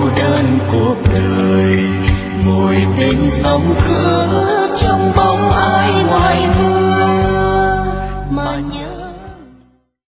đơn cuộc đời ngồi bên sóng khứa trong bóng